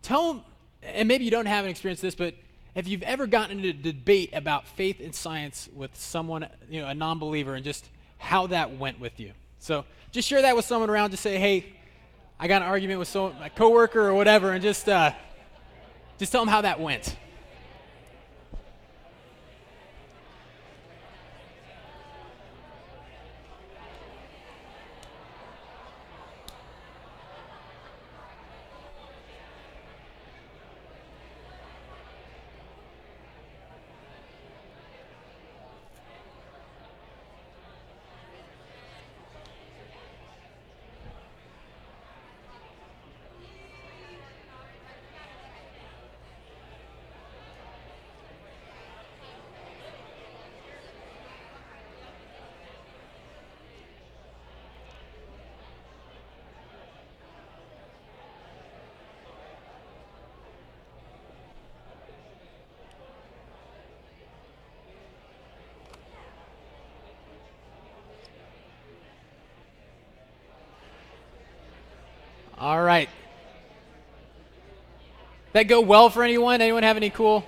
tell them, and maybe you don't have an experience with this, but if you've ever gotten into a debate about faith and science with someone, a non-believer, and just how that went with you. So just share that with someone around. Just say, hey, I got an argument with my coworker or whatever, and just tell them how that went. All right. That go well for anyone? Anyone have any cool?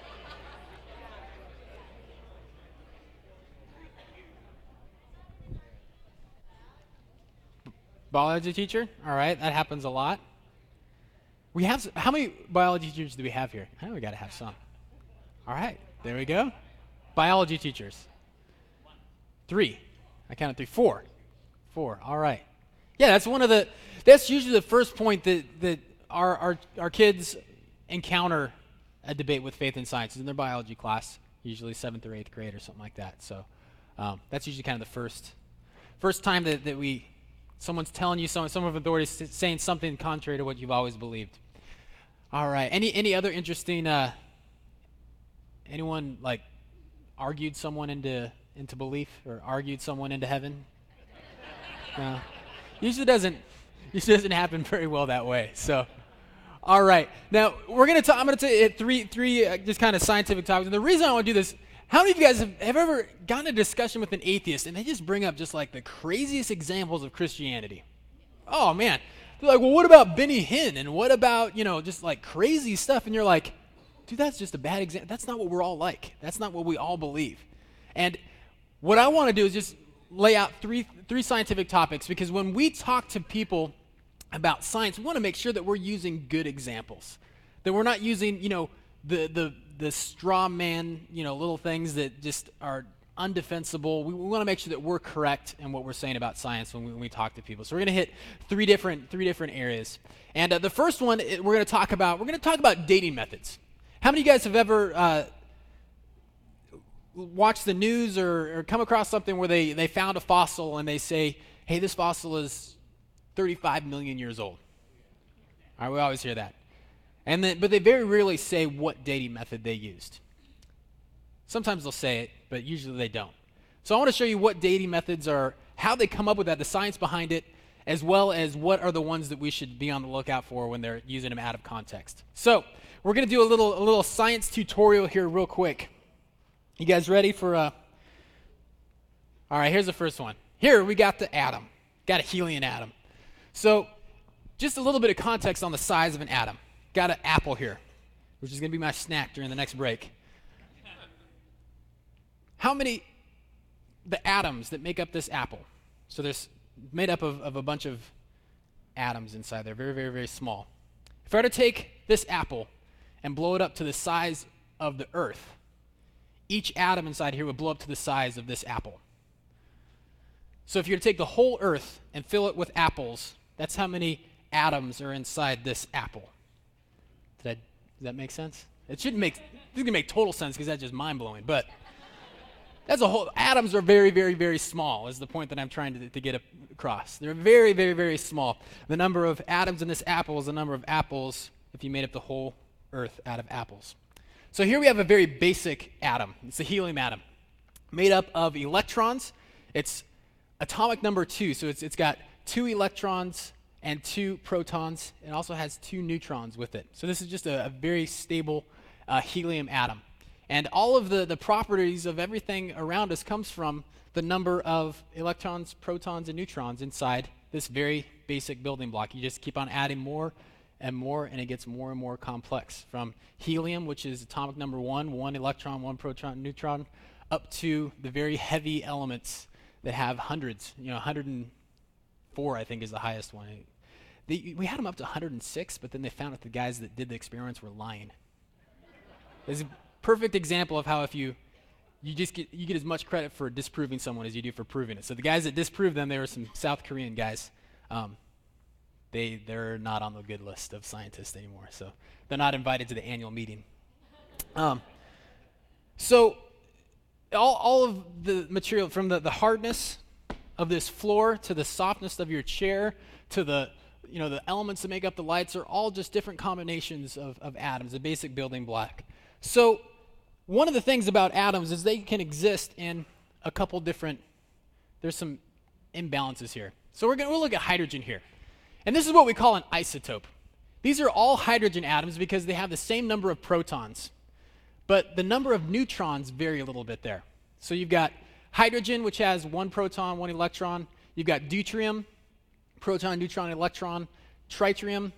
Biology teacher? All right, that happens a lot. We have, how many biology teachers do we have here? I know we got to have some. All right, there we go. Biology teachers. 3. I counted 3. 4. 4, all right. Yeah, that's usually the first point that our kids encounter a debate with faith and science in their biology class, usually 7th or 8th grade or something like that. So that's usually kind of the first time that someone's telling you some of authority is saying something contrary to what you've always believed. All right. Any other interesting? Anyone like argued someone into belief or argued someone into heaven? No. Usually doesn't happen very well that way. So, all right. Now I'm going to hit three just kind of scientific topics. And the reason I want to do this, how many of you guys have ever gotten a discussion with an atheist and they just bring up just like the craziest examples of Christianity? Oh man, they're like, well, what about Benny Hinn and what about just like crazy stuff? And you're like, dude, that's just a bad example. That's not what we're all like. That's not what we all believe. And what I want to do is just lay out three scientific topics, because when we talk to people about science, we want to make sure that we're using good examples, that we're not using the straw man little things that just are undefensible. We want to make sure that we're correct in what we're saying about science when we talk to people. So we're going to hit three different areas. And the first one we're going to talk about dating methods. How many of you guys have ever watch the news or come across something where they found a fossil and they say, hey, this fossil is 35 million years old? All right, we always hear that. But they very rarely say what dating method they used. Sometimes they'll say it, but usually they don't. So I want to show you what dating methods are, how they come up with that, the science behind it, as well as what are the ones that we should be on the lookout for when they're using them out of context. So we're going to do a little science tutorial here real quick. You guys ready for all right, here's the first one. Here we got the atom. Got a helium atom. So just a little bit of context on the size of an atom. Got an apple here, which is going to be my snack during the next break. How many the atoms that make up this apple? So there's made up of a bunch of atoms inside there, very, very, very small. If I were to take this apple and blow it up to the size of the Earth, each atom inside here would blow up to the size of this apple. So if you were to take the whole Earth and fill it with apples, that's how many atoms are inside this apple. Does that make sense? This is going to make total sense because that's just mind-blowing, but that's a whole, atoms are very, very, very small is the point that I'm trying to get across. They're very, very, very small. The number of atoms in this apple is the number of apples if you made up the whole Earth out of apples. So here we have a very basic atom. It's a helium atom made up of electrons. It's atomic number 2, so it's got 2 electrons and 2 protons. It also has 2 neutrons with it. So this is just a very stable helium atom. And all of the properties of everything around us comes from the number of electrons, protons, and neutrons inside this very basic building block. You just keep on adding more and it gets more and more complex. From helium, which is atomic number one electron, one proton, neutron, up to the very heavy elements that have hundreds, 104, I think, is the highest one. We had them up to 106, but then they found out the guys that did the experiments were lying. It's a perfect example of how if you get as much credit for disproving someone as you do for proving it. So the guys that disproved them, they were some South Korean guys. They're not on the good list of scientists anymore, so they're not invited to the annual meeting. So all of the material, from the hardness of this floor to the softness of your chair to the elements that make up the lights, are all just different combinations of atoms, a basic building block. So one of the things about atoms is they can exist in a couple different, there's some imbalances here. So we'll look at hydrogen here. And this is what we call an isotope. These are all hydrogen atoms because they have the same number of protons, but the number of neutrons vary a little bit there. So you've got hydrogen, which has one proton, one electron. You've got deuterium, proton, neutron, electron. Tritium,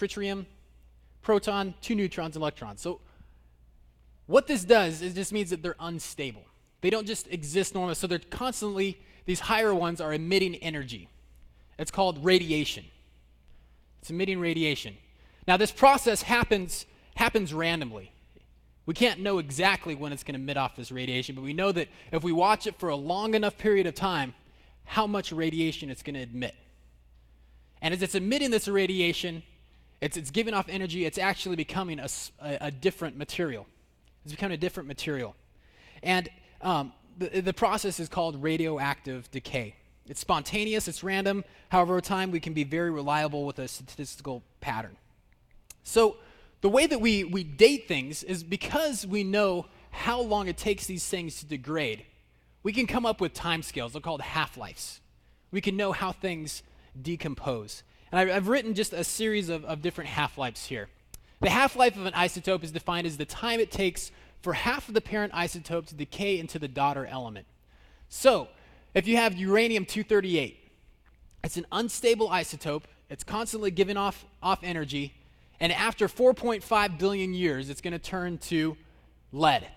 proton, two neutrons, electrons. So what this does is just means that they're unstable. They don't just exist normally. So they're constantly, these higher ones are emitting energy. It's called radiation. It's emitting radiation. Now this process happens randomly. We can't know exactly when it's going to emit off this radiation, but we know that if we watch it for a long enough period of time, how much radiation it's going to emit. And as it's emitting this radiation, it's giving off energy, it's actually becoming a different material. It's becoming a different material. And the process is called radioactive decay. It's spontaneous, it's random. However, over time, we can be very reliable with a statistical pattern. So the way that we date things is because we know how long it takes these things to degrade. We can come up with timescales. They're called half-lives. We can know how things decompose. And I've written just a series of different half-lives here. The half-life of an isotope is defined as the time it takes for half of the parent isotope to decay into the daughter element. So, if you have uranium-238, it's an unstable isotope. It's constantly giving off energy. And after 4.5 billion years, it's going to turn to lead,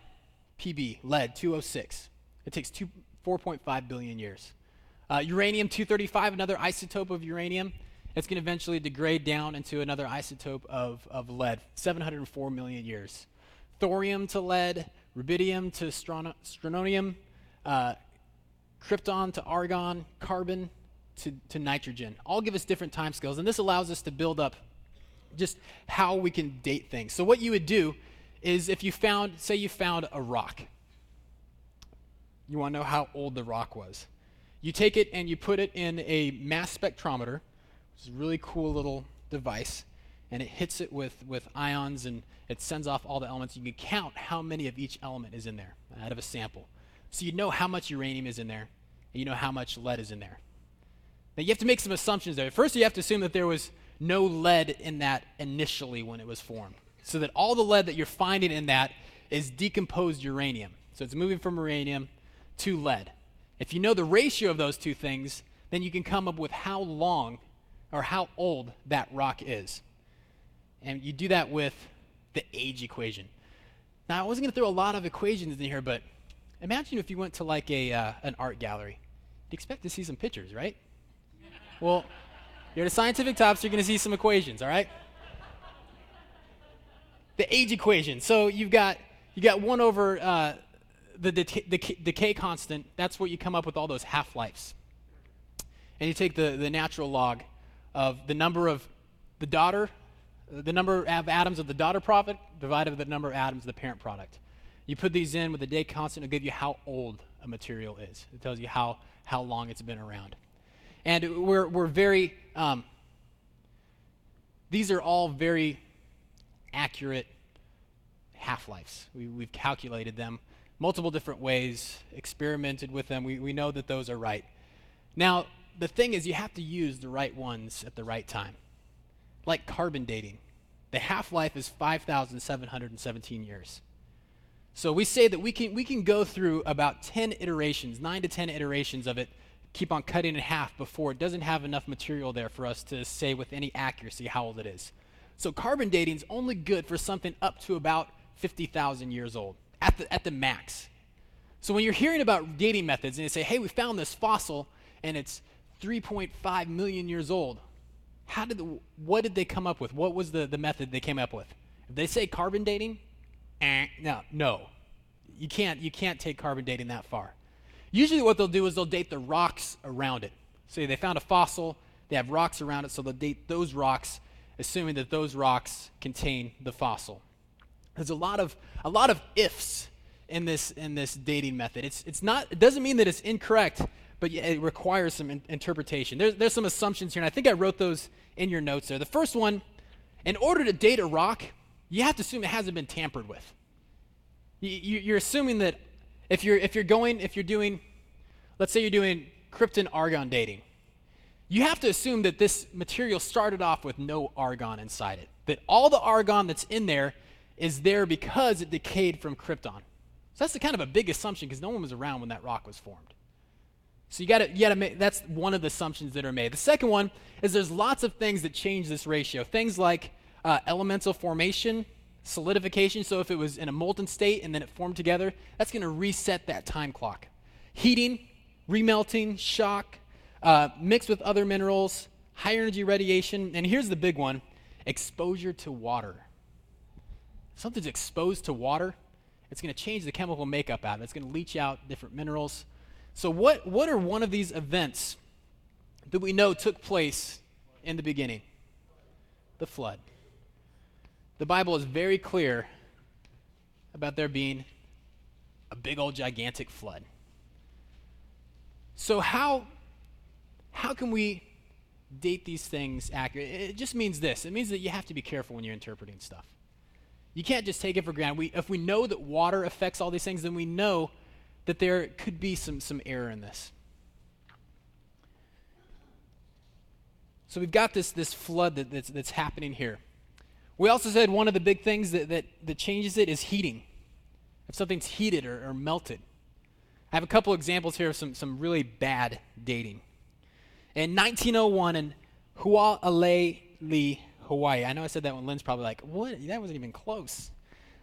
lead-206. It takes 4.5 billion years. Uranium-235, another isotope of uranium, it's going to eventually degrade down into another isotope of lead, 704 million years. Thorium to lead, rubidium to strontium, krypton to argon, carbon to nitrogen. All give us different timescales, and this allows us to build up just how we can date things. So what you would do is if you found a rock. You want to know how old the rock was. You take it and you put it in a mass spectrometer, which is a really cool little device, and it hits it with ions, and it sends off all the elements. You can count how many of each element is in there out of a sample. So you know how much uranium is in there, and you know how much lead is in there. Now you have to make some assumptions there. First, you have to assume that there was no lead in that initially when it was formed, so that all the lead that you're finding in that is decomposed uranium. So it's moving from uranium to lead. If you know the ratio of those two things, then you can come up with how long or how old that rock is. And you do that with the age equation. Now, I wasn't going to throw a lot of equations in here, but imagine if you went to like an art gallery. You'd expect to see some pictures, right? Well, you're at a scientific top, so you're going to see some equations, all right? The age equation. So you got 1 over the decay constant. That's what you come up with all those half-lives. And you take the natural log of the number of the number of atoms of the daughter product divided by the number of atoms of the parent product. You put these in with the decay constant, it'll give you how old a material is. It tells you how long it's been around. And we're very, these are all very accurate half-lives. We've calculated them multiple different ways, experimented with them. We know that those are right. Now, the thing is you have to use the right ones at the right time. Like carbon dating. The half-life is 5,717 years. So we say that we can go through about 10 iterations, 9 to 10 iterations of it, keep on cutting in half before it doesn't have enough material there for us to say with any accuracy how old it is. So carbon dating is only good for something up to about 50,000 years old at the max. So when you're hearing about dating methods and they say, hey, we found this fossil and it's 3.5 million years old, what did they come up with? What was the method they came up with? If they say carbon dating, no. You can't take carbon dating that far. Usually what they'll do is they'll date the rocks around it. So they found a fossil, they have rocks around it, so they'll date those rocks, assuming that those rocks contain the fossil. There's a lot of ifs in this dating method. It doesn't mean that it's incorrect, but it requires some interpretation. There's some assumptions here, and I think I wrote those in your notes there. The first one, in order to date a rock, you have to assume it hasn't been tampered with. You're assuming that if you're doing, let's say you're doing krypton argon dating, you have to assume that this material started off with no argon inside it. That all the argon that's in there is there because it decayed from krypton. So that's kind of a big assumption because no one was around when that rock was formed. So you gotta make, that's one of the assumptions that are made. The second one is there's lots of things that change this ratio. Things like elemental formation, solidification. So if it was in a molten state and then it formed together, that's going to reset that time clock. Heating, remelting, shock, mixed with other minerals, high energy radiation, and here's the big one, exposure to water. Something's exposed to water, it's going to change the chemical makeup out of it. It's going to leach out different minerals. So what are one of these events that we know took place in the beginning? The flood. The Bible is very clear about there being a big old gigantic flood. So how can we date these things accurately? It just means this. It means that you have to be careful when you're interpreting stuff. You can't just take it for granted. If we know that water affects all these things, then we know that there could be some error in this. So we've got this flood that's happening here. We also said one of the big things that changes it is heating. If something's heated or melted. I have a couple examples here of some really bad dating. In 1901 in Hual'olei, Hawaii. I know I said that when Lynn's probably like, what? That wasn't even close.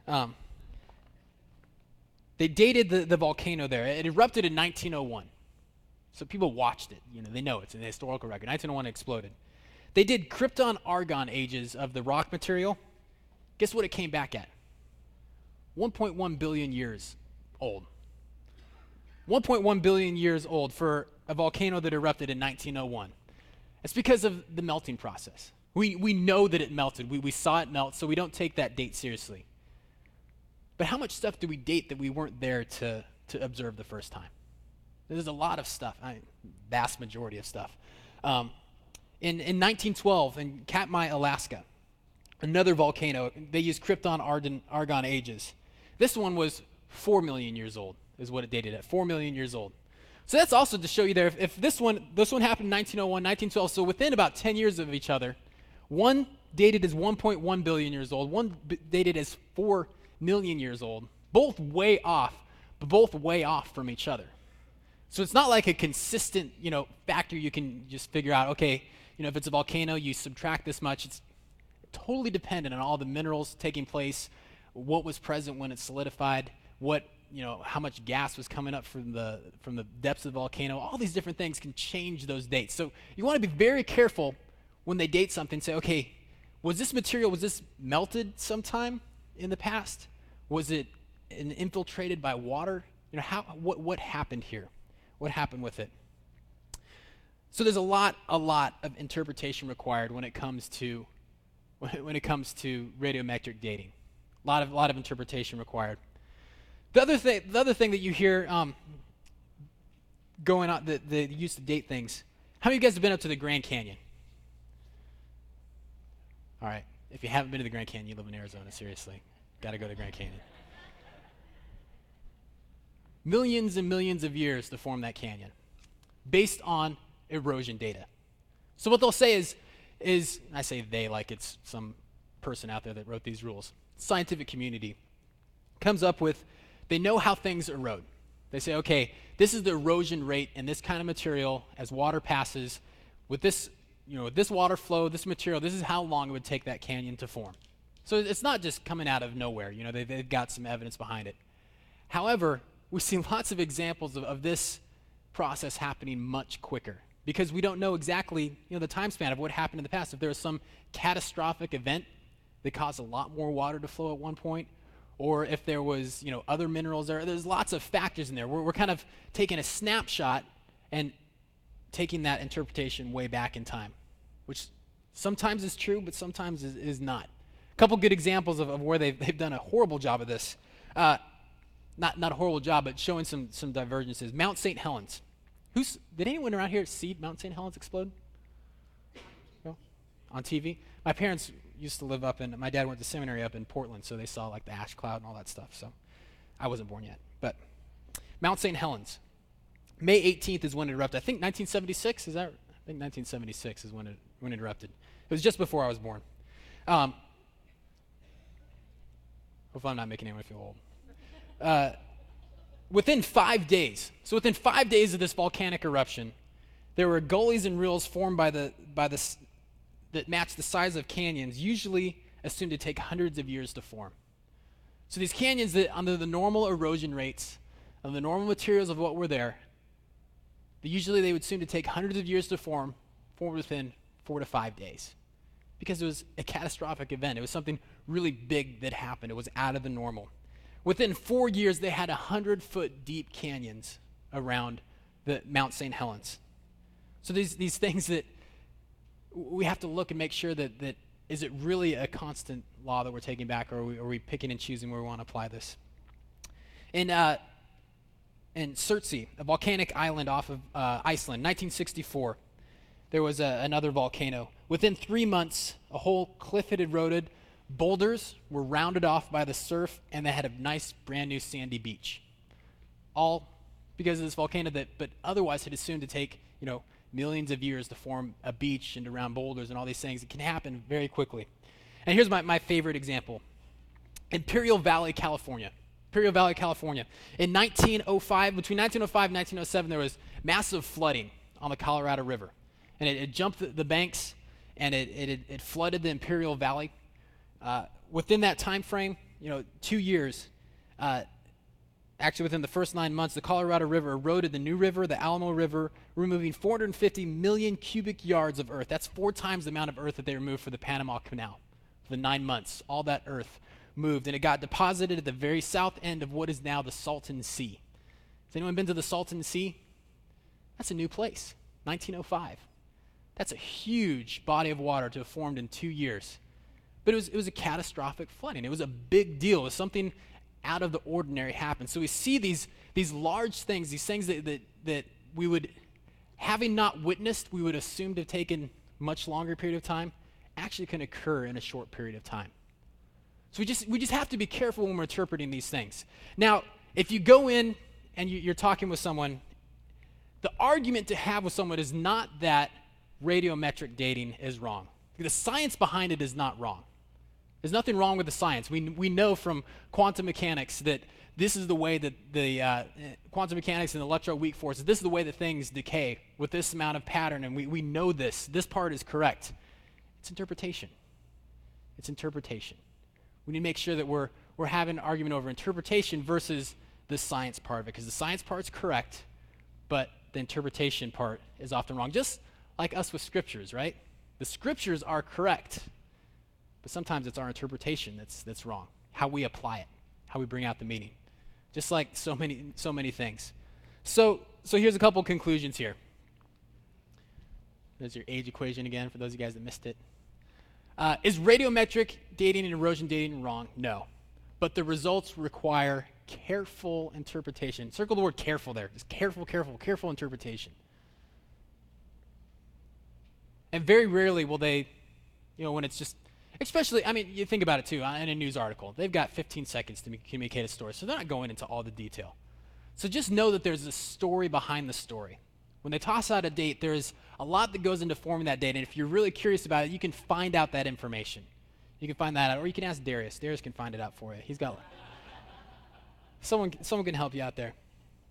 They dated the volcano there. It erupted in 1901. So people watched it. They know it's an historical record. 1901 it exploded. They did krypton-argon ages of the rock material. Guess what it came back at? 1.1 billion years old. 1.1 billion years old for a volcano that erupted in 1901. It's because of the melting process. We know that it melted. We saw it melt, so we don't take that date seriously. But how much stuff do we date that we weren't there to observe the first time? There's a lot of stuff, vast majority of stuff. In 1912, in Katmai, Alaska, another volcano, they used krypton-argon ages. This one was 4 million years old, is what it dated at, 4 million years old. So that's also to show you there, if this one happened in 1901, 1912, so within about 10 years of each other, one dated as 1.1 billion years old, one dated as 4 million years old, both way off, but both way off from each other. So it's not like a consistent, factor you can just figure out, okay, if it's a volcano, you subtract this much. It's totally dependent on all the minerals taking place, what was present when it solidified, how much gas was coming up from the depths of the volcano. All these different things can change those dates. So you want to be very careful when they date something. Say, okay, was this melted sometime in the past? Was it infiltrated by water? What happened here? What happened with it? So there's a lot of interpretation required when it comes to radiometric dating. A lot of interpretation required. The other thing that you hear going on, the use to date things. How many of you guys have been up to the Grand Canyon? All right. If you haven't been to the Grand Canyon, you live in Arizona. Seriously, got to go to the Grand Canyon. Millions and millions of years to form that canyon, based on erosion data. So what they'll say is I say they like it's some person out there that wrote these rules. Scientific community comes up with, they know how things erode. They say, okay, this is the erosion rate in this kind of material as water passes with this this water flow, this material, this is how long it would take that canyon to form. So it's not just coming out of nowhere. They've got some evidence behind it. However, we see lots of examples of this process happening much quicker because we don't know exactly, the time span of what happened in the past. If there was some catastrophic event that caused a lot more water to flow at one point, or if there was, other minerals there's lots of factors in there. We're kind of taking a snapshot and taking that interpretation way back in time, which sometimes is true, but sometimes is not. A couple good examples of where they've done a horrible job of this. Not a horrible job, but showing some divergences. Mount St. Helens. Did anyone around here see Mount St. Helens explode? No? On TV? My parents used to live my dad went to seminary up in Portland, so they saw like the ash cloud and all that stuff. So I wasn't born yet. But Mount St. Helens. May 18th is when it erupted. I think 1976, is that? I think 1976 is when it erupted. It was just before I was born. Hopefully I'm not making anyone feel old. Within 5 days of this volcanic eruption, there were gullies and rills formed that match the size of canyons, usually assumed to take hundreds of years to form. So these canyons that, under the normal erosion rates of the normal materials of what were there, they would seem to take hundreds of years to form within 4 to 5 days. Because it was a catastrophic event. It was something really big that happened. It was out of the normal. Within 4 years, they had 100-foot deep canyons around the Mount St. Helens. So these things that we have to look and make sure that is it really a constant law that we're taking back, or are we picking and choosing where we want to apply this? In Surtsey, a volcanic island off of Iceland, 1964, there was another volcano. Within 3 months, a whole cliff had eroded. Boulders were rounded off by the surf, and they had a nice, brand new sandy beach. All because of this volcano but otherwise had assumed to take, millions of years to form a beach and to round boulders and all these things. It can happen very quickly. And here's my favorite example. Imperial Valley, California. In 1905, between 1905 and 1907, there was massive flooding on the Colorado River. And it jumped the banks, and it flooded the Imperial Valley. Within that time frame, 2 years, actually within the first 9 months, the Colorado River eroded the New River, the Alamo River, removing 450 million cubic yards of earth. That's 4 times the amount of earth that they removed for the Panama Canal. For the 9 months, all that earth moved, and it got deposited at the very south end of what is now the Salton Sea. Has anyone been to the Salton Sea? That's a new place, 1905. That's a huge body of water to have formed in 2 years. But it was a catastrophic flooding. It was a big deal. It was something out of the ordinary happened. So we see these large things, these things that we would, having not witnessed, we would assume to have taken much longer period of time, actually can occur in a short period of time. So we just have to be careful when we're interpreting these things. Now, if you go in and you're talking with someone, the argument to have with someone is not that radiometric dating is wrong. The science behind it is not wrong. There's nothing wrong with the science. We know from quantum mechanics that this is the way that the quantum mechanics and electroweak forces, this is the way that things decay with this amount of pattern, and we know this. This part is correct. It's interpretation. It's interpretation. We need to make sure that we're having an argument over interpretation versus the science part of it, because the science part's correct, but the interpretation part is often wrong. Just like us with scriptures, right? The scriptures are correct, but sometimes it's our interpretation that's wrong. How we apply it, how we bring out the meaning. Just like so many things. So here's a couple conclusions here. There's your age equation again for those of you guys that missed it. Is radiometric dating and erosion dating wrong? No. But the results require careful interpretation. Circle the word careful there. Just careful interpretation. And very rarely will they, when it's just, especially, you think about it too, in a news article. They've got 15 seconds to communicate a story, so they're not going into all the detail. So just know that there's a story behind the story. When they toss out a date, there's a lot that goes into forming that date, and if you're really curious about it, you can find out that information. You can find that out, or you can ask Darius. Darius can find it out for you. He's got, someone can help you out there.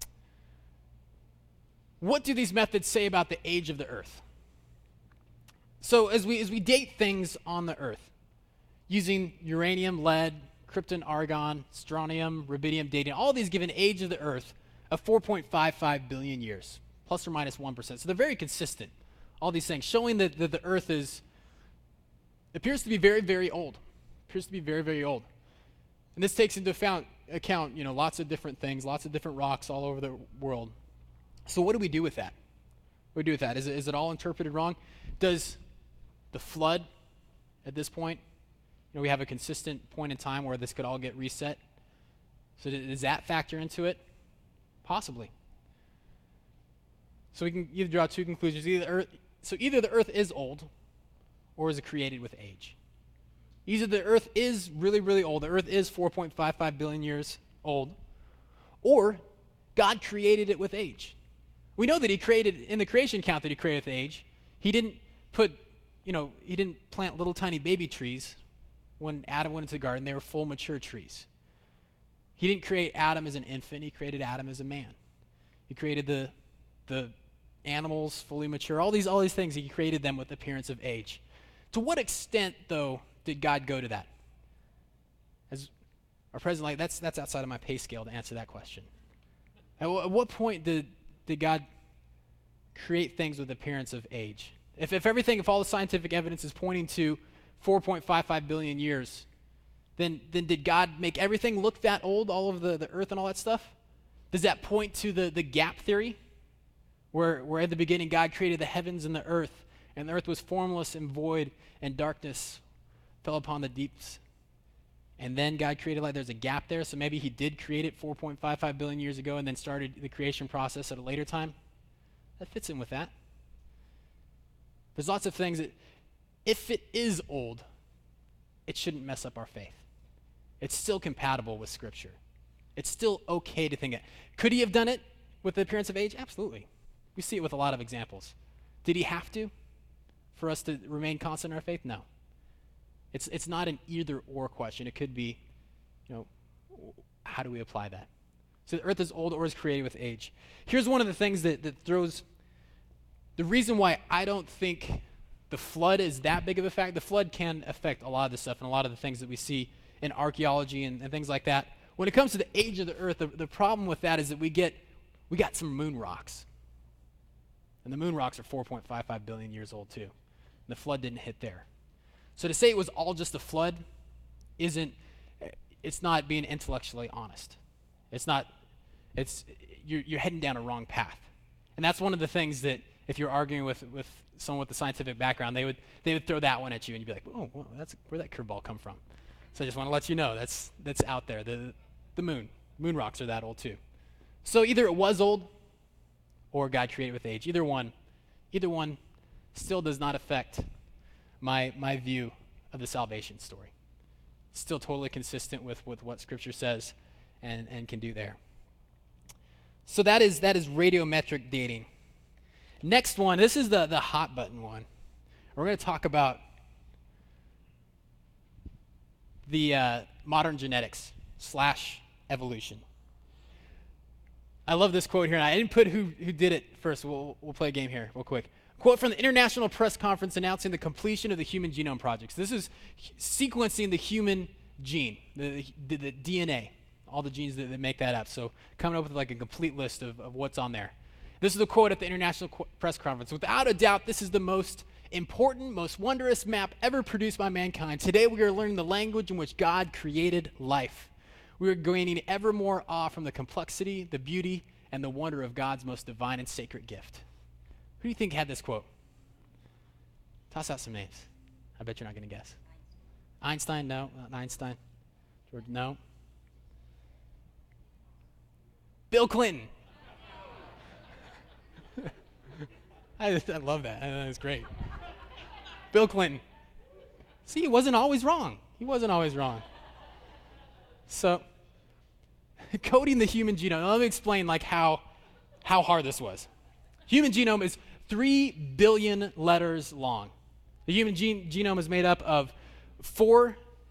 What do these methods say about the age of the earth? So as we date things on the Earth, using uranium, lead, krypton, argon, strontium, rubidium dating, all these give an age of the Earth of 4.55 billion years, plus or minus 1%. So they're very consistent, all these things, showing that the Earth appears to be very, very old. Appears to be very, very old. And this takes into account, lots of different things, lots of different rocks all over the world. So what do we do with that? What do we do with that? Is it all interpreted wrong? Does the flood at this point, we have a consistent point in time where this could all get reset? So does that factor into it? Possibly. So we can either draw two conclusions. Either the Earth is old, or is it created with age? Either the Earth is really, really old, the Earth is 4.55 billion years old, or God created it with age. We know that he created, in the creation account that he created with age, he didn't plant little tiny baby trees. When Adam went into the garden, they were full mature trees. He didn't create Adam as an infant, he created Adam as a man. He created the animals fully mature, all these things, he created them with appearance of age. To what extent, though, did God go to that? As our president, that's outside of my pay scale to answer that question. At what point did God create things with appearance of age? If all the scientific evidence is pointing to 4.55 billion years, then did God make everything look that old, all of the earth and all that stuff? Does that point to the gap theory, where at the beginning God created the heavens and the earth was formless and void, and darkness fell upon the deeps? And then God created light. There's a gap there, so maybe he did create it 4.55 billion years ago and then started the creation process at a later time. That fits in with that. There's lots of things that, if it is old, it shouldn't mess up our faith. It's still compatible with Scripture. It's still okay to think it. Could he have done it with the appearance of age? Absolutely. We see it with a lot of examples. Did he have to for us to remain constant in our faith? No. It's not an either-or question. It could be, how do we apply that? So the earth is old or is created with age. Here's one of the things that throws, the reason why I don't think the flood is that big of a fact. The flood can affect a lot of this stuff and a lot of the things that we see in archaeology and things like that. When it comes to the age of the earth, the problem with that is that we got some moon rocks. And the moon rocks are 4.55 billion years old too. And the flood didn't hit there. So to say it was all just a flood it's not being intellectually honest. You're heading down a wrong path. And that's one of the things that if you're arguing with someone with a scientific background, they would throw that one at you and you'd be like, oh, well, where'd that curveball come from? So I just want to let you know that's out there. The moon rocks are that old too. So either it was old or God created with age. Either one still does not affect my view of the salvation story. It's still totally consistent with what Scripture says and can do there. So that is radiometric dating. Next one, this is the hot button one. We're going to talk about the modern genetics / evolution. I love this quote here, and I didn't put who did it first. We'll play a game here real quick. Quote from the International Press Conference announcing the completion of the Human Genome Project. So this is sequencing the human gene, the DNA, all the genes that make that up. So coming up with like a complete list of what's on there. This is a quote at the International Press Conference. Without a doubt, this is the most important, most wondrous map ever produced by mankind. Today we are learning the language in which God created life. We are gaining ever more awe from the complexity, the beauty, and the wonder of God's most divine and sacred gift. Who do you think had this quote? Toss out some names. I bet you're not going to guess. Einstein? No, not Einstein. George? No. Bill Clinton. I love that. That's great. Bill Clinton. See, he wasn't always wrong. So, coding the human genome. Now, let me explain how hard this was. Human genome is 3 billion letters long. The human genome is made up of four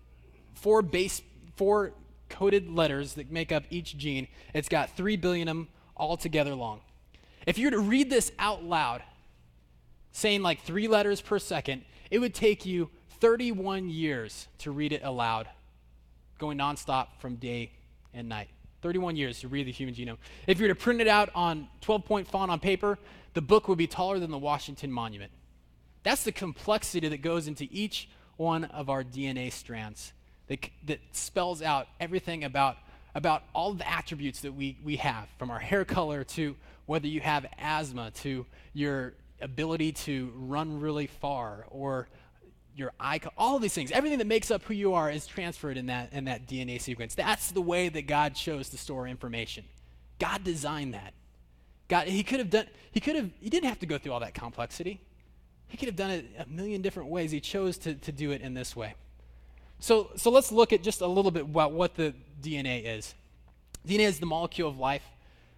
coded letters that make up each gene. It's got 3 billion of them all together long. If you were to read this out loud, saying like 3 letters per second, it would take you 31 years to read it aloud, going nonstop from day and night. 31 years to read the human genome. If you were to print it out on 12-point font on paper, the book would be taller than the Washington Monument. That's the complexity that goes into each one of our DNA strands that spells out everything about all the attributes that we have, from our hair color to whether you have asthma to your ability to run really far or your eye, all of these things. Everything that makes up who you are is transferred in that DNA sequence. That's the way that God chose to store information. God designed that. He didn't have to go through all that complexity. He could have done it a million different ways. He chose to do it in this way. So let's look at just a little bit about what the DNA is. DNA is the molecule of life.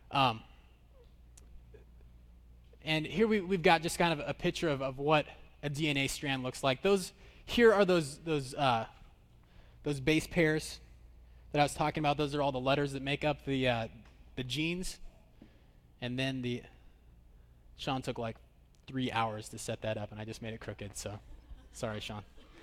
And here we've got just kind of a picture of what a DNA strand looks like. Here are those base pairs that I was talking about. Those are all the letters that make up the genes. And then Sean took like 3 hours to set that up, and I just made it crooked, so sorry, Sean.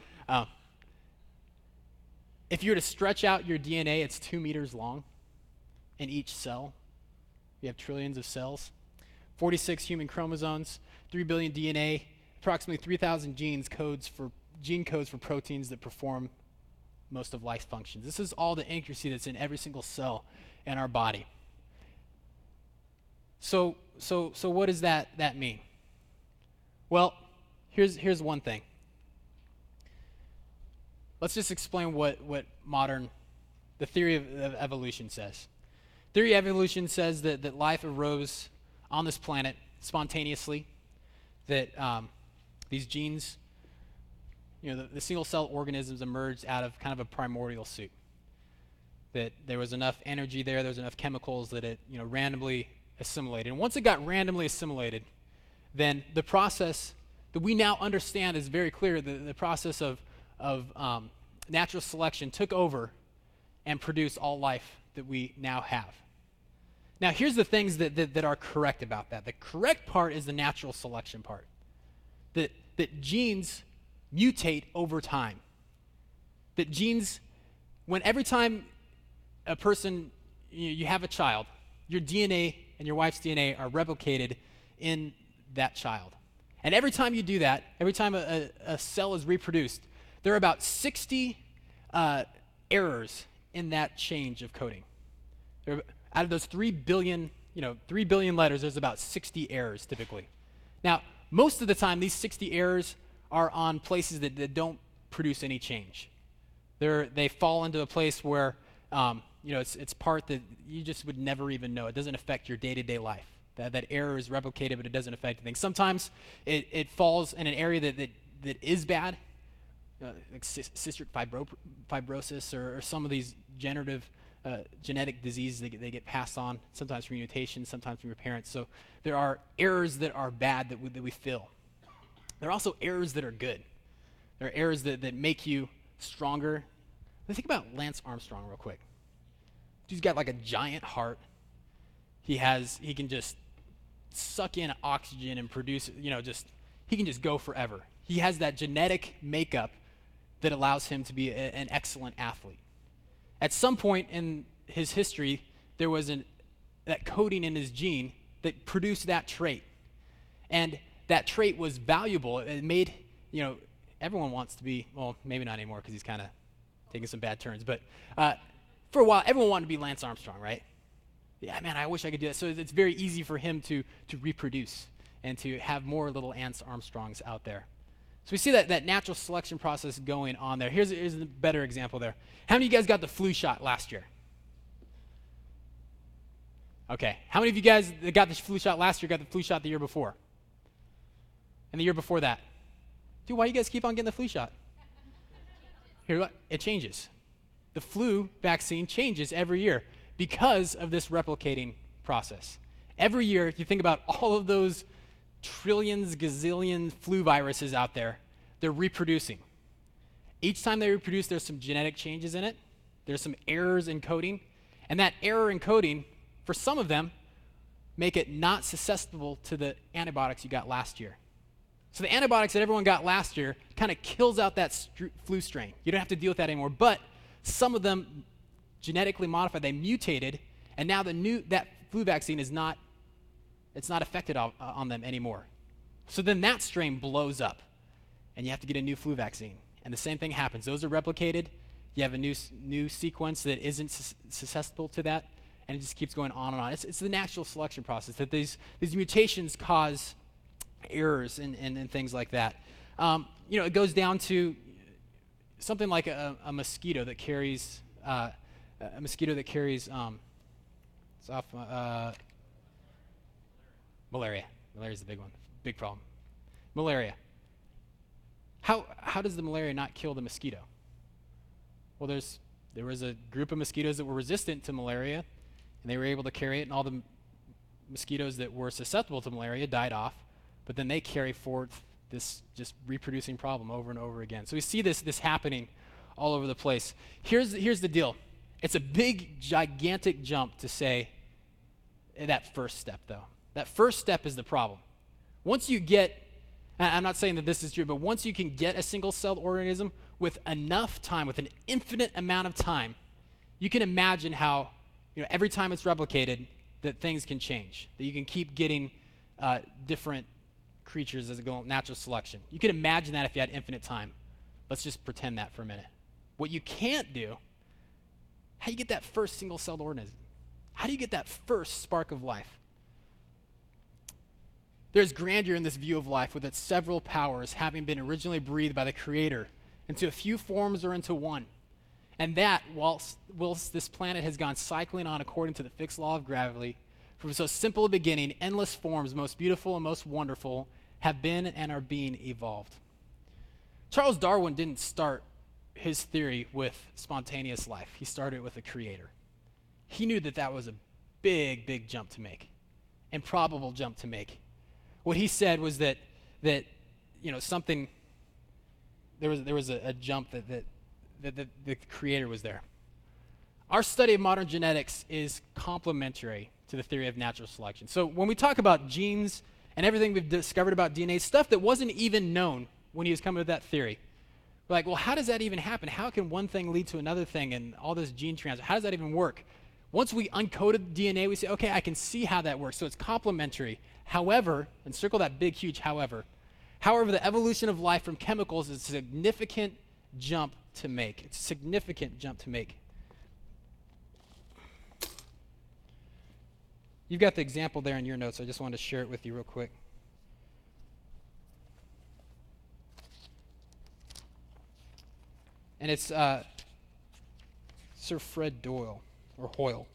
If you were to stretch out your DNA, it's 2 meters long in each cell. You have trillions of cells. 46 human chromosomes, 3 billion DNA, approximately 3,000 gene codes for proteins that perform most of life functions. This is all the accuracy that's in every single cell in our body. So what does that mean? Well, here's one thing. Let's just explain what the theory of evolution says. Theory of evolution says that life arose on this planet spontaneously, that these genes, the single-cell organisms emerged out of kind of a primordial soup. That there was enough energy there was enough chemicals that it randomly assimilated. And once it got randomly assimilated, then the process that we now understand is very clear. The process of natural selection took over and produced all life that we now have. Now, here's the things that are correct about that. The correct part is the natural selection part. That genes mutate over time. That genes, every time a person, you have a child, your DNA and your wife's DNA are replicated in that child. And every time you do that, every time a cell is reproduced, there are about 60 errors in that change of coding. Out of those 3 billion letters, there's about 60 errors typically. Now, most of the time, these 60 errors are on places that don't produce any change. They fall into a place where it's part that you just would never even know. It doesn't affect your day-to-day life. That error is replicated, but it doesn't affect anything. Sometimes it falls in an area that is bad, like cystic fibrosis or some of these degenerative genetic diseases. They get passed on, sometimes from mutation, sometimes from your parents. So there are errors that are bad that we feel. There are also errors that are good. There are errors that make you stronger. Think about Lance Armstrong real quick. He's got like a giant heart. He can just suck in oxygen and produce, he can just go forever. He has that genetic makeup that allows him to be an excellent athlete. At some point in his history, there was that coding in his gene that produced that trait. And that trait was valuable. It made, everyone wants to be, well, maybe not anymore because he's kind of taking some bad turns, but for a while, everyone wanted to be Lance Armstrong, right? Yeah, man, I wish I could do that. So it's very easy for him to reproduce and to have more little Lance Armstrongs out there. So we see that natural selection process going on there. Here's a better example there. How many of you guys got the flu shot last year? Okay. How many of you guys that got the flu shot last year got the flu shot the year before? And the year before that? Dude, why do you guys keep on getting the flu shot? It changes. The flu vaccine changes every year because of this replicating process. Every year, if you think about all of those trillions, gazillion flu viruses out there, they're reproducing. Each time they reproduce, there's some genetic changes in it. There's some errors in coding. And that error in coding, for some of them, make it not susceptible to the antibiotics you got last year. So the antibiotics that everyone got last year kind of kills out that flu strain. You don't have to deal with that anymore. But some of them genetically modified, they mutated, and now that flu vaccine is not affected on them anymore. So then that strain blows up, and you have to get a new flu vaccine. And the same thing happens. Those are replicated. You have a new sequence that isn't susceptible to that, and it just keeps going on and on. It's the natural selection process that these mutations cause errors and things like that. It goes down to something like a mosquito that carries malaria. Malaria is the big one, big problem. Malaria. How does the malaria not kill the mosquito? Well, there was a group of mosquitoes that were resistant to malaria, and they were able to carry it, and all the mosquitoes that were susceptible to malaria died off, but then they carry forth this just reproducing problem over and over again. So we see this happening all over the place. Here's the deal. It's a big, gigantic jump to say that first step, though. That first step is the problem. Once you get, I'm not saying that this is true, but once you can get a single-celled organism with enough time, with an infinite amount of time, you can imagine how, every time it's replicated, that things can change, that you can keep getting different creatures as a goal, natural selection. You can imagine that if you had infinite time. Let's just pretend that for a minute. What you can't do, how do you get that first single-celled organism? How do you get that first spark of life? There's grandeur in this view of life with its several powers having been originally breathed by the Creator into a few forms or into one. And that, whilst this planet has gone cycling on according to the fixed law of gravity, from so simple a beginning, endless forms, most beautiful and most wonderful, have been and are being evolved. Charles Darwin didn't start his theory with spontaneous life. He started with a creator. He knew that was a big, big jump to make, improbable jump to make. What he said was that something, there was a jump that the creator was there. Our study of modern genetics is complementary to the theory of natural selection. So when we talk about genes and everything we've discovered about DNA, stuff that wasn't even known when he was coming with that theory, we're like, well, how does that even happen? How can one thing lead to another thing and all this gene transfer? How does that even work? Once we uncoded DNA, we say, okay, I can see how that works. So it's complementary. However, and circle that big, huge however, the evolution of life from chemicals is a significant jump to make. It's a significant jump to make. You've got the example there in your notes. I just wanted to share it with you real quick. And it's Sir Fred Doyle, or Hoyle.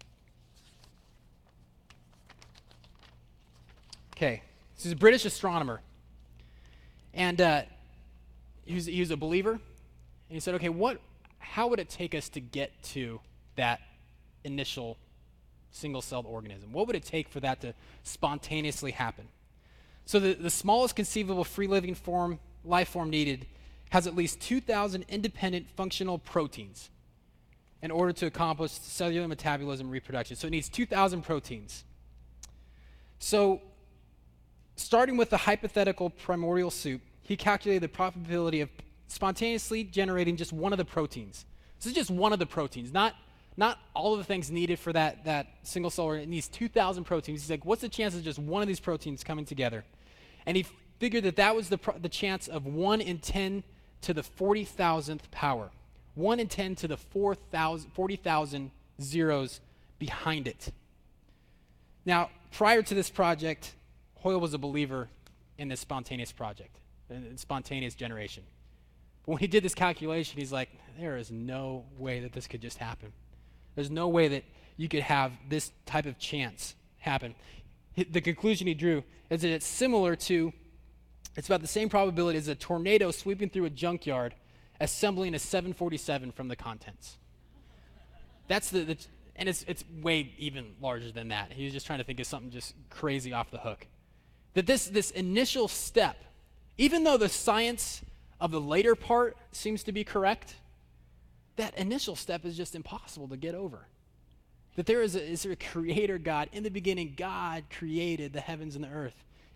Okay, this is a British astronomer. And he was a believer. And he said, okay, how would it take us to get to that initial single-celled organism? What would it take for that to spontaneously happen? So the smallest conceivable free-living life form needed has at least 2,000 independent functional proteins in order to accomplish cellular metabolism and reproduction. So it needs 2,000 proteins. So starting with the hypothetical primordial soup, he calculated the probability of spontaneously generating just one of the proteins. This is just one of the proteins, not all of the things needed for that single cell. It needs 2,000 proteins. He's like, what's the chance of just one of these proteins coming together? And he figured that was the chance of 1 in 10 to the 40,000th power. 1 in 10 to the 40,000 zeros behind it. Now, prior to this project, Hoyle was a believer in this spontaneous project, in spontaneous generation. But when he did this calculation, he's like, there is no way that this could just happen. There's no way that you could have this type of chance happen. The conclusion he drew is that it's about the same probability as a tornado sweeping through a junkyard, assembling a 747 from the contents. That's and it's way even larger than that. He was just trying to think of something just crazy off the hook. That this initial step, even though the science of the later part seems to be correct, that initial step is just impossible to get over. That there is a creator God. In the beginning, God created the heavens and the earth.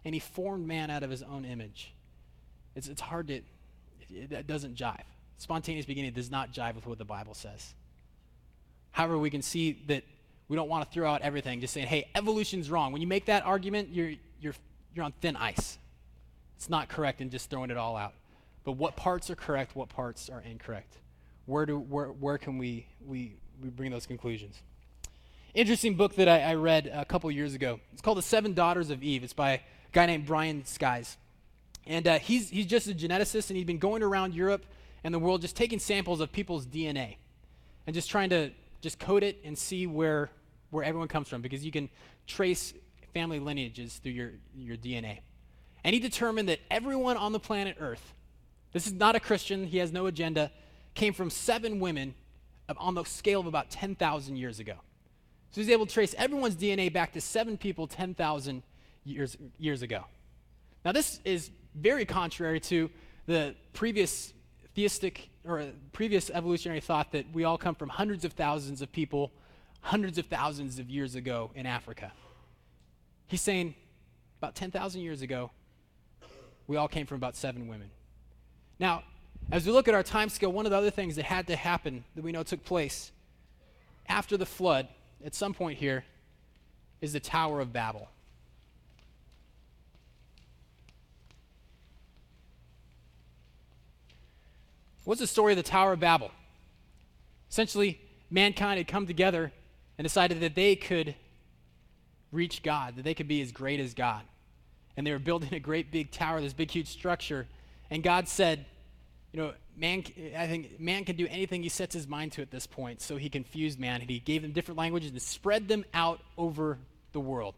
and he formed man out of his own image. It's hard to, it doesn't jive. Spontaneous beginning does not jive with what the Bible says. However, we can see that we don't want to throw out everything, just saying, hey, evolution's wrong. When you make that argument, you're on thin ice. It's not correct and just throwing it all out. But what parts are correct, what parts are incorrect? Where can we bring those conclusions? Interesting book that I read a couple years ago. It's called The Seven Daughters of Eve. It's by a guy named Brian Skies. And he's just a geneticist, and he'd been going around Europe and the world just taking samples of people's DNA and just trying to just code it and see where everyone comes from, because you can trace family lineages through your DNA. And he determined that everyone on the planet Earth, this is not a Christian, he has no agenda, came from 7 women on the scale of about 10,000 years ago. So he's able to trace everyone's DNA back to 7 people 10,000 years ago. Now this is very contrary to the previous theistic or previous evolutionary thought that we all come from hundreds of thousands of people, hundreds of thousands of years ago in Africa. He's saying about 10,000 years ago, we all came from about 7 women. Now, as we look at our time scale, one of the other things that had to happen that we know took place after the flood, at some point here, is the Tower of Babel. What's the story of the Tower of Babel? Essentially, mankind had come together and decided that they could reach God, that they could be as great as God. And they were building a great big tower, this big huge structure. And God said, I think man can do anything he sets his mind to at this point. So he confused man, and he gave them different languages and spread them out over the world.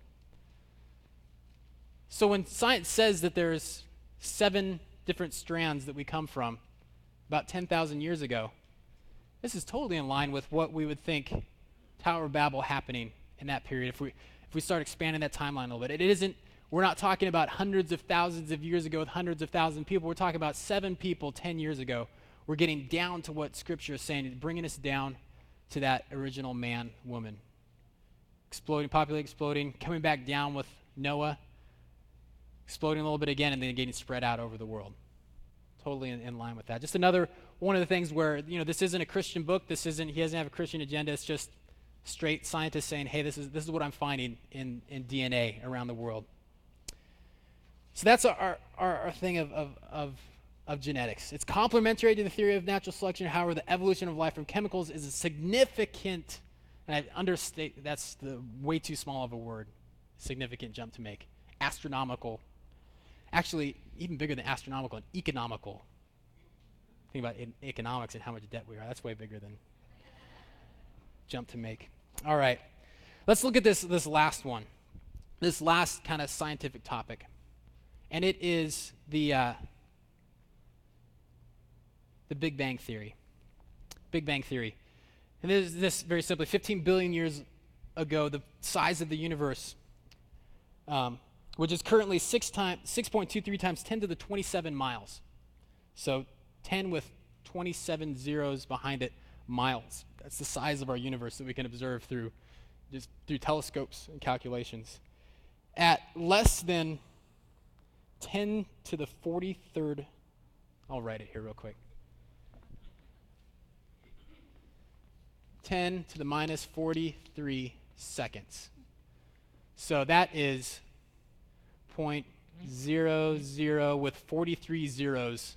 So when science says that there's 7 different strands that we come from about 10,000 years ago, this is totally in line with what we would think Tower of Babel happening in that period if we start expanding that timeline a little bit. We're not talking about hundreds of thousands of years ago with hundreds of thousands of people. We're talking about 7 people 10 years ago. We're getting down to what Scripture is saying, bringing us down to that original man, woman. Populating, exploding, coming back down with Noah, exploding a little bit again, and then getting spread out over the world. Totally in line with that. Just another one of the things where, this isn't a Christian book. He doesn't have a Christian agenda. It's just straight scientists saying, hey, this is what I'm finding in DNA around the world. So that's our thing of genetics. It's complementary to the theory of natural selection. However, the evolution of life from chemicals is a significant, and I understate, that's the way too small of a word, significant jump to make. Astronomical. Actually, even bigger than astronomical and economical. Think about economics and how much debt we are. That's way bigger than jump to make. All right. Let's look at this last one. This last kind of scientific topic. And it is the Big Bang Theory. Big Bang Theory. And this very simply, 15 billion years ago, the size of the universe, which is currently 6.23 times 10 to the 27 miles. So 10 with 27 zeros behind it, miles. That's the size of our universe that we can observe through telescopes and calculations. At less than 10 to the 43rd, I'll write it here real quick. 10 to the minus 43 seconds. So that is 0.00 with 43 zeros,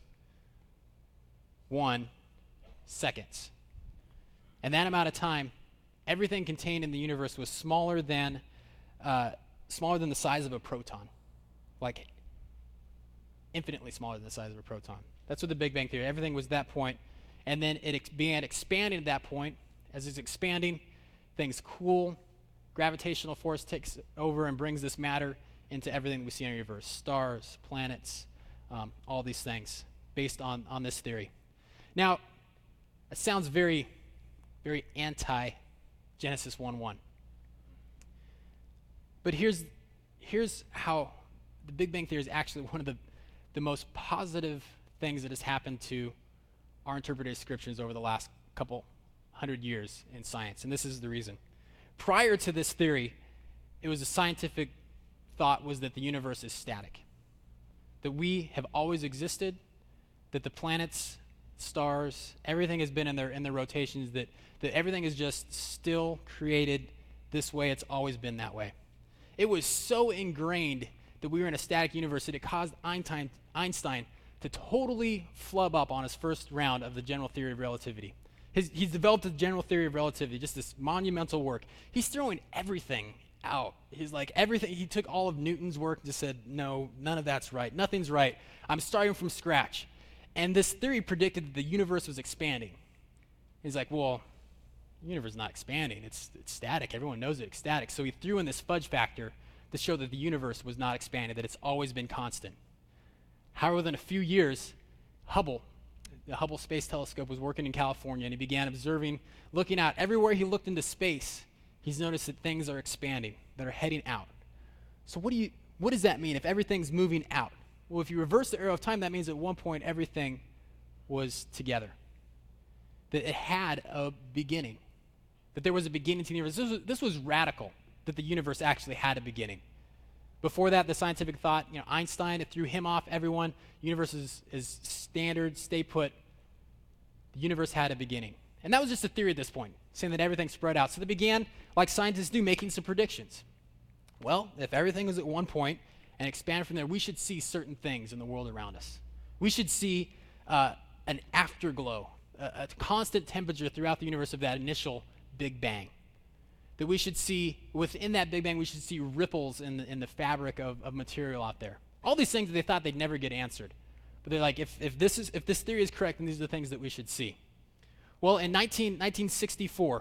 1 seconds. And that amount of time, everything contained in the universe was smaller than the size of a proton, like infinitely smaller than the size of a proton. That's what the Big Bang Theory. Everything was that point, and then it began expanding at that point. As it's expanding, things cool. Gravitational force takes over and brings this matter into everything we see in our universe: stars, planets, all these things based on this theory. Now, it sounds very, very anti-Genesis 1:1. But here's how the Big Bang Theory is actually one of the most positive things that has happened to our interpreted scriptures over the last couple 100 years in science. And this is the reason. Prior to this theory, it was a scientific thought was that the universe is static, that we have always existed, that the planets, stars, everything has been in their rotations, that everything is just still created this way. It's always been that way. It was so ingrained that we were in a static universe that it caused Einstein to totally flub up on his first round of the general theory of relativity. He's developed the general theory of relativity, just this monumental work. He's throwing everything out. He's like, everything. He took all of Newton's work and just said, no, none of that's right. Nothing's right. I'm starting from scratch. And this theory predicted that the universe was expanding. He's like, well, the universe is not expanding. It's static. Everyone knows it's static. So he threw in this fudge factor to show that the universe was not expanded, that it's always been constant. However, within a few years, the Hubble Space Telescope was working in California, and he began observing, looking out. Everywhere he looked into space, he's noticed that things are expanding, that are heading out. So what does that mean if everything's moving out? Well, if you reverse the arrow of time, that means at one point everything was together, that it had a beginning, that there was a beginning to the universe. This was radical, that the universe actually had a beginning. Before that, the scientific thought, Einstein, it threw him off everyone. Universe is standard, stay put. The universe had a beginning. And that was just a theory at this point, saying that everything spread out. So they began, like scientists do, making some predictions. Well, if everything was at one point and expanded from there, we should see certain things in the world around us. We should see an afterglow, a constant temperature throughout the universe of that initial Big Bang. That we should see, within that Big Bang, we should see ripples in the fabric of material out there. All these things that they thought they'd never get answered. But they're like, if this theory is correct, then these are the things that we should see. Well, in 1964,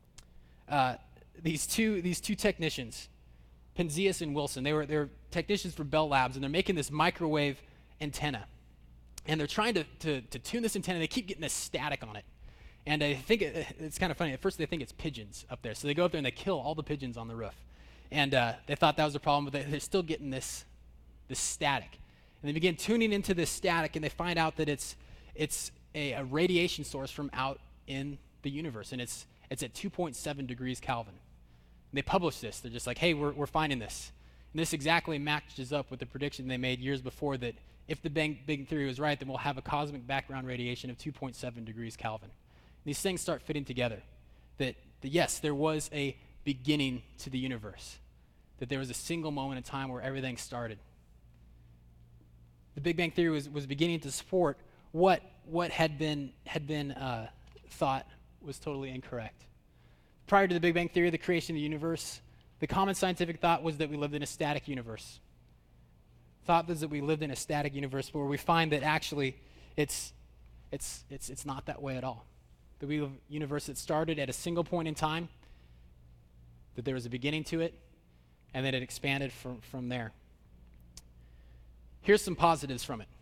these two technicians, Penzias and Wilson, they were technicians for Bell Labs, and they're making this microwave antenna. And they're trying to tune this antenna. They keep getting this static on it. And I think it's kind of funny. At first, they think it's pigeons up there. So they go up there and they kill all the pigeons on the roof. And they thought that was a problem, but they're still getting this static. And they begin tuning into this static, and they find out that it's a radiation source from out in the universe. And it's at 2.7 degrees Kelvin. And they publish this. They're just like, hey, we're finding this. And this exactly matches up with the prediction they made years before, that if the Big Bang Theory was right, then we'll have a cosmic background radiation of 2.7 degrees Kelvin. These things start fitting together, that yes, there was a beginning to the universe, that there was a single moment in time where everything started. The Big Bang Theory was beginning to support what had been thought was totally incorrect. Prior to the Big Bang Theory, the creation of the universe, the common scientific thought was that we lived in a static universe. Thought was that we lived in a static universe, but where we find that actually it's not that way at all. That we live in a universe that started at a single point in time, that there was a beginning to it, and then it expanded from there. Here's some positives from it.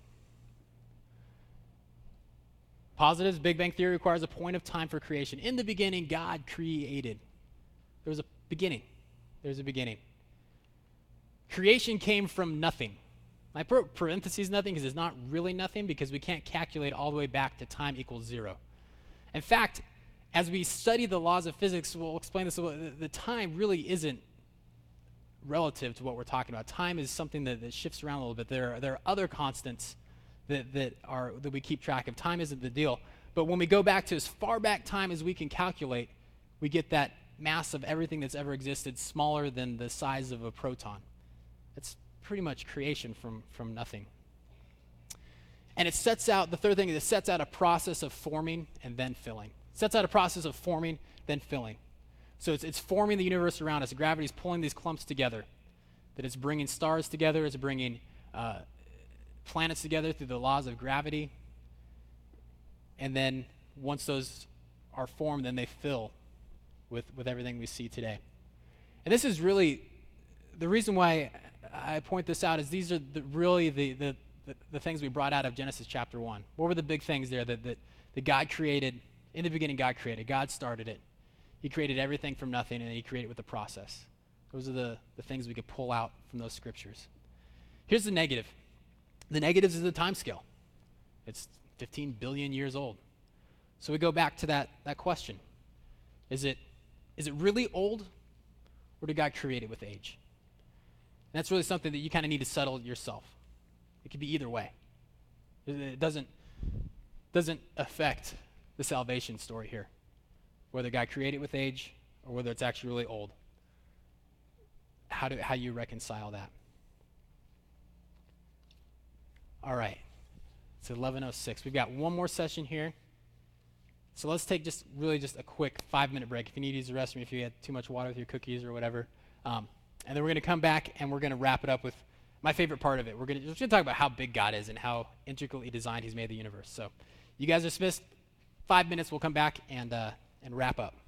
Positives: Big Bang Theory requires a point of time for creation. In the beginning, God created. There was a beginning. There's a beginning. Creation came from nothing. I put parentheses nothing because it's not really nothing, because we can't calculate all the way back to time equals 0. In fact, as we study the laws of physics, we'll explain this, the time really isn't relative to what we're talking about. Time is something that shifts around a little bit. There are other constants that we keep track of. Time isn't the deal. But when we go back to as far back time as we can calculate, we get that mass of everything that's ever existed smaller than the size of a proton. That's pretty much creation from nothing. And it sets out, the third thing is it sets out a process of forming and then filling. It sets out a process of forming, then filling. So it's forming the universe around us. Gravity's pulling these clumps together. That it's bringing stars together. It's bringing planets together through the laws of gravity. And then once those are formed, then they fill with everything we see today. And this is really, the reason why I point this out is these are really the things we brought out of Genesis chapter 1. What were the big things there that God created? In the beginning, God created. God started it. He created everything from nothing, and he created it with a process. Those are the things we could pull out from those scriptures. Here's the negative. The negatives is the time scale. It's 15 billion years old. So we go back to that question. Is it really old, or did God create it with age? And that's really something that you kind of need to settle yourself. It could be either way. It doesn't affect the salvation story here, whether God created with age or whether it's actually really old. How you reconcile that? All right, it's 11:06. We've got one more session here. So let's take just a quick 5-minute break. If you need to use the restroom, if you had too much water with your cookies or whatever. And then we're going to come back and we're going to wrap it up with my favorite part of it. We're going to talk about how big God is and how intricately designed he's made the universe. So you guys are dismissed. 5 minutes, we'll come back and wrap up.